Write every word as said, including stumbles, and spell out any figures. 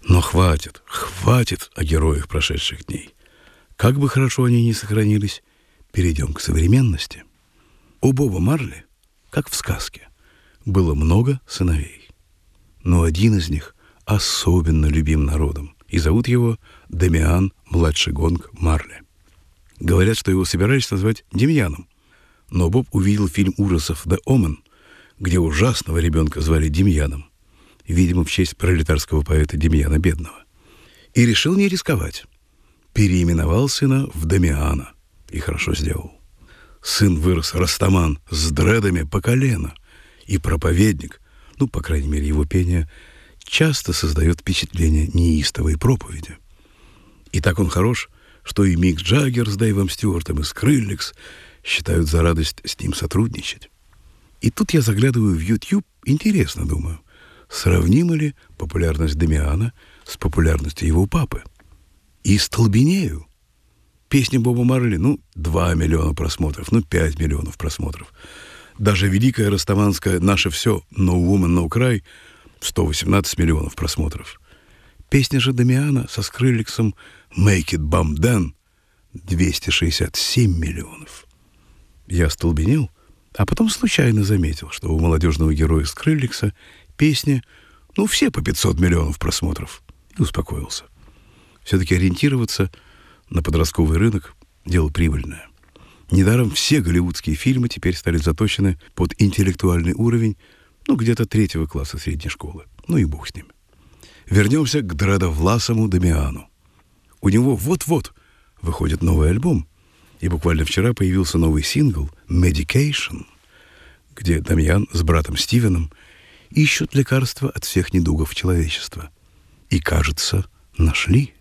Но хватит, хватит о героях прошедших дней. Как бы хорошо они ни сохранились, перейдем к современности. У Боба Марли, как в сказке, было много сыновей. Но один из них особенно любим народом, и зовут его Дамиан младший Гонг Марли. Говорят, что его собирались назвать Демьяном, но Боб увидел фильм ужасов «The Omen», где ужасного ребенка звали Демьяном, видимо, в честь пролетарского поэта Демьяна Бедного, и решил не рисковать. Переименовал сына в Дамиана, и хорошо сделал. Сын вырос растаман с дредами по колено, и проповедник, ну, по крайней мере, его пение, часто создает впечатление неистовой проповеди. И так он хорош, что и Мик Джаггер с Дэйвом Стюартом, и Скриллекс считают за радость с ним сотрудничать. И тут я заглядываю в YouTube, интересно думаю, сравнима ли популярность Дамиана с популярностью его папы. И столбенею. Песни Боба Марли, ну, два миллиона просмотров, ну, пять миллионов просмотров. Даже великая растаманская «Наше все» «No Woman, No Cry» сто восемнадцать миллионов просмотров. Песня же Дамиана со Скриллексом «Make it bump then» двести шестьдесят семь миллионов. Я остолбенел, а потом случайно заметил, что у молодежного героя Скриллекса песни, ну, все по пятьсот миллионов просмотров, и успокоился. Все-таки ориентироваться на подростковый рынок – дело прибыльное. Недаром все голливудские фильмы теперь стали заточены под интеллектуальный уровень, ну, где-то третьего класса средней школы. Ну и бог с ними. Вернемся к дредовласому Дамиану. У него вот-вот выходит новый альбом, и буквально вчера появился новый сингл «Medication», где Дамиан с братом Стивеном ищут лекарства от всех недугов человечества. И, кажется, нашли.